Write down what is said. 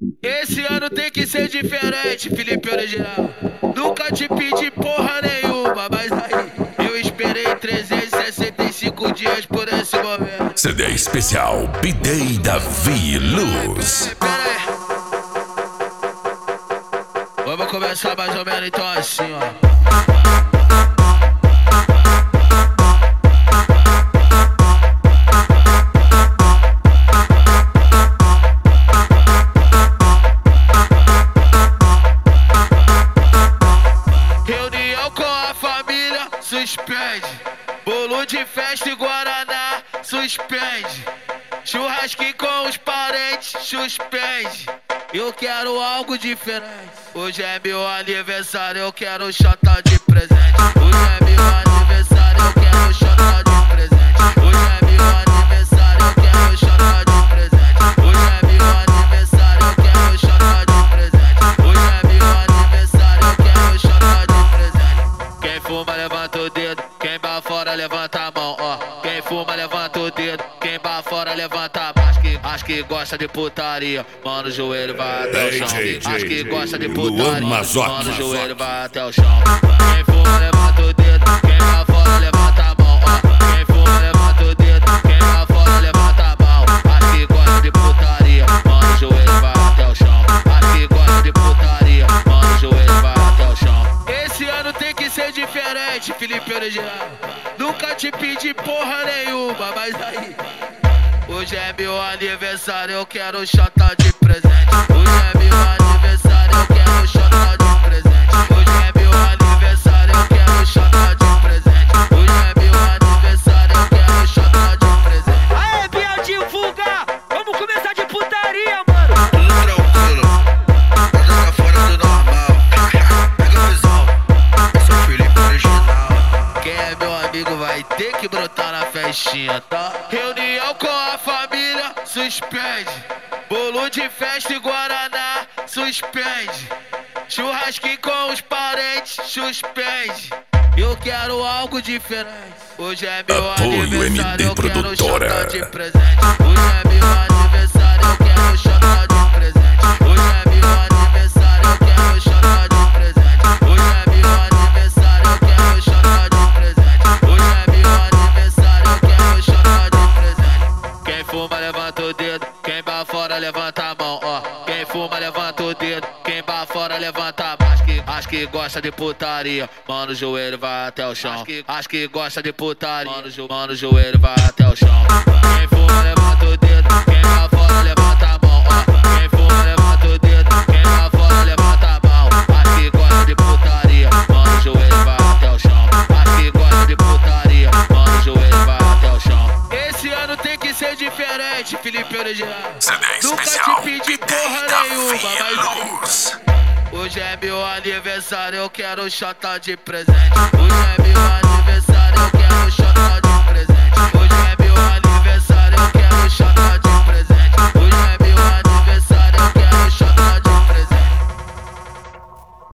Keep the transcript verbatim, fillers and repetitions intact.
Esse ano tem que ser diferente, Felipe Original. Nunca te pedi porra nenhuma, mas aí eu esperei trezentos e sessenta e cinco dias por esse momento. C D especial B-Day Davi Luz. Pera aí, pera aí. Vamos começar mais ou menos então assim, ó. Suspende, bolo de festa e guaraná, suspende, churrasquinho com os parentes, suspende. Eu quero algo diferente. Hoje é meu aniversário, eu quero chata de presente. Hoje é meu aniversário, eu quero chata de presente. Hoje é meu aniversário, eu quero chata de presente. Hoje é meu aniversário, eu quero chata de presente. Hoje é meu aniversário, eu quero chata de presente. Quem fuma levanta o dedo, quem vai fora levanta a mão, ó. Quem fuma levanta o dedo, quem vai fora levanta a mão. Acho que, acho que gosta de putaria, mano, o joelho vai até o chão. Acho que gosta de putaria, mano, o joelho vai até o chão. Quem fuma levanta o dedo, quem vai fora levanta a mão, ó. Quem fuma levanta o dedo, quem vai fora levanta a mão. Acho que gosta de putaria, mano, o joelho vai até o chão. Acho que gosta de putaria, mano, o joelho vai até o chão. Esse ano tem que ser diferente, Felipe Original. Nunca te pedi porra nenhuma, mas aí hoje é meu aniversário, eu quero chata de presente. Hoje é meu aniversário, eu quero chata de presente. Hoje é meu aniversário, eu quero chata de presente. Hoje é meu aniversário, eu quero chata de presente. Aê, Biel, divulga! Vamos começar de putaria, mano! Tudo tranquilo, mas tá fora do normal. Pega a visão, eu sou Felipe Original. Quem é meu amigo vai ter que brotar na festinha, tá? Reunião com a família, suspende. Bolo de festa e guaraná, suspende. Churrasquinho com os parentes, suspende. Eu quero algo diferente. Hoje é meu Apoio aniversário, M D eu quero Produtora. chata de presente. Hoje é meu aniversário, eu quero chata de presente. Hoje é meu aniversário, eu quero chata de presente. Hoje é meu aniversário, eu quero chata de presente. Hoje é meu aniversário, eu quero chata de presente. Quem fuma levanta o dedo, quem vai fora levanta a mão, ó. Quem fuma levanta o dedo, quem vai fora levanta a mão. Acho que, acho que gosta de putaria, mano, o joelho vai até o chão. Acho que, acho que gosta de putaria, mano, jo, mano, o joelho vai até o chão. Quem fuma levanta o dedo, quem vai fora levanta a mão, ó. Quem fuma levanta o dedo, quem vai fora levanta a mão. Acho que gosta de putaria, mano, o joelho vai até o chão. Acho que gosta de putaria, mano, o joelho vai até o chão. Esse ano tem que ser diferente, Felipe Original. C D Nunca especial te pedi B-Day porra nenhuma, Davi mas Luz. hoje é meu aniversário, eu quero chata de presente. Hoje é meu aniversário, eu quero chata de